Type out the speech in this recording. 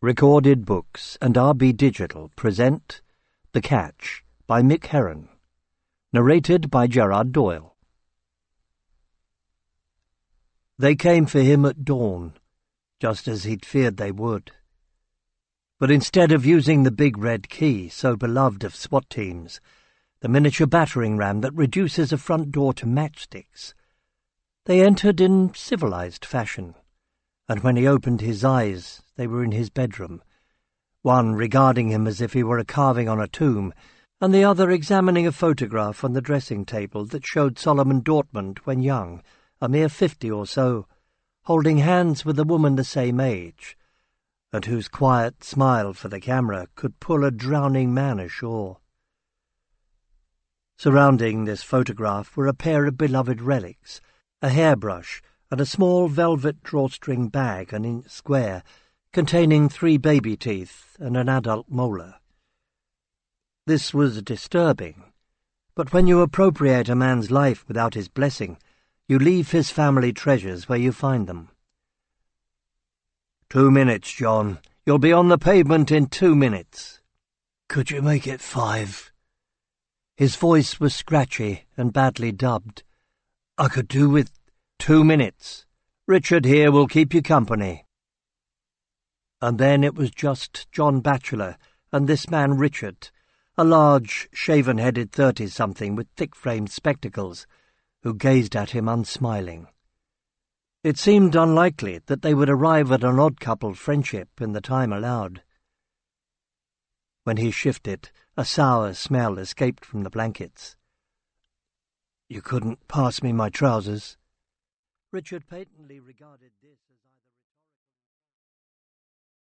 Recorded Books and RB Digital present The Catch by Mick Herron. Narrated by Gerard Doyle. They came for him at dawn, just as he'd feared they would. But instead of using the big red key, so beloved of SWAT teams, the miniature battering ram that reduces a front door to matchsticks, they entered in civilized fashion, and when he opened his eyes, they were in his bedroom, one regarding him as if he were a carving on a tomb, and the other examining a photograph on the dressing table that showed Solomon Dortmund when young, a mere 50 or so, holding hands with a woman the same age, and whose quiet smile for the camera could pull a drowning man ashore. Surrounding this photograph were a pair of beloved relics, a hairbrush, and a small velvet drawstring bag an inch square, containing 3 baby teeth and an adult molar. This was disturbing, but when you appropriate a man's life without his blessing, you leave his family treasures where you find them. 2 minutes, John. You'll be on the pavement in 2 minutes. Could you make it 5? His voice was scratchy and badly dubbed. I could do with 2 minutes. Richard here will keep you company. And then it was just John Batchelor and this man Richard, a large, shaven-headed 30-something with thick-framed spectacles, who gazed at him unsmiling. It seemed unlikely that they would arrive at an odd-coupled friendship in the time allowed. When he shifted, a sour smell escaped from the blankets. You couldn't pass me my trousers. Richard patently regarded this as